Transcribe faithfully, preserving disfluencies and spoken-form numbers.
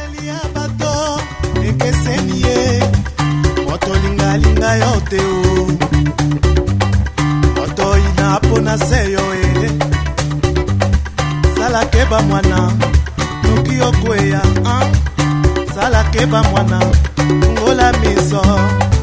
Moseli ya bato ekeseni ye moto lingalinga yo te o moto inapona seyo e sala keba mwana nuki okweya sala keba mwana ngola miso